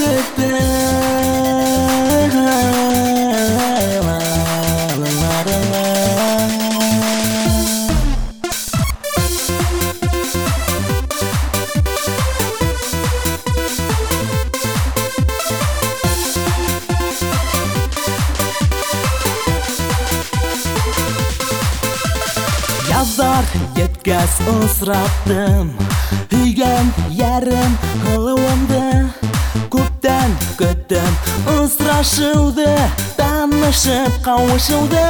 Yazar yetkaz ısrattım Hüygen yarım hılımdı Көптен көттім ысрашылды Танышып қауышылды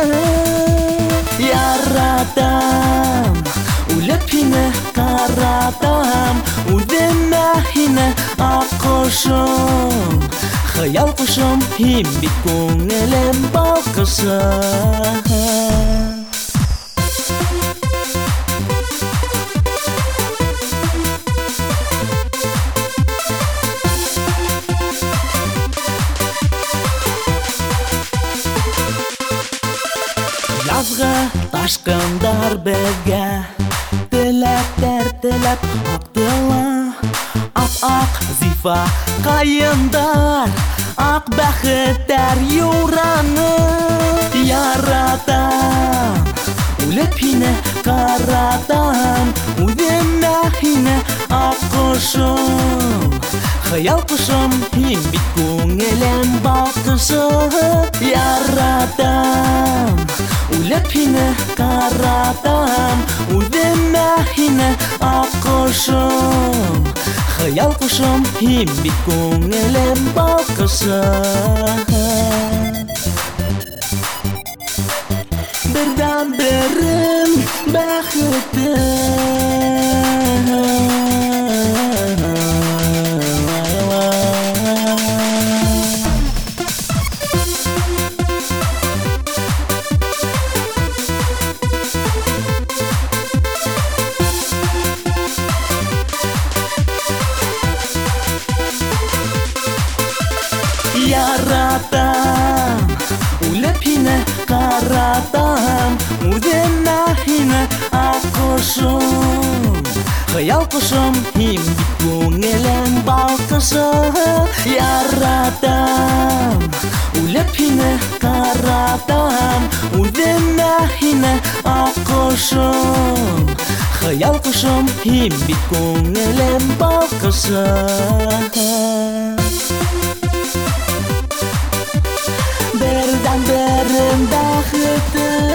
Яратам Өліп хині қаратам Өзіме хині ақ құшым Хыял құшым Химбит көңілім балқышым Yazғы ташқындар бізге Тілектер тілеп ақтыла Ақ-ақ зифа қайындар Ақ бәхіттер юраны Яратам Өліп хині қаратам Өзіме хині ақ құшым Хыял құшым Химбит көңілім балқышым Яратам Өліп хині қаратам Өзіме хині ақ құшым Хыял құшым Химбит көңілім балқышым Бірден бірін бәхіті Яратам Өліп хині қаратам Өзіме хині ақ құшым Хыял құшым Химбит көңілім балқышым Яратам Өліп хині қаратам Өзіме хині ақ құшым Хыял құшым Химбит көңілім балқышым Бірден бірін бәхіті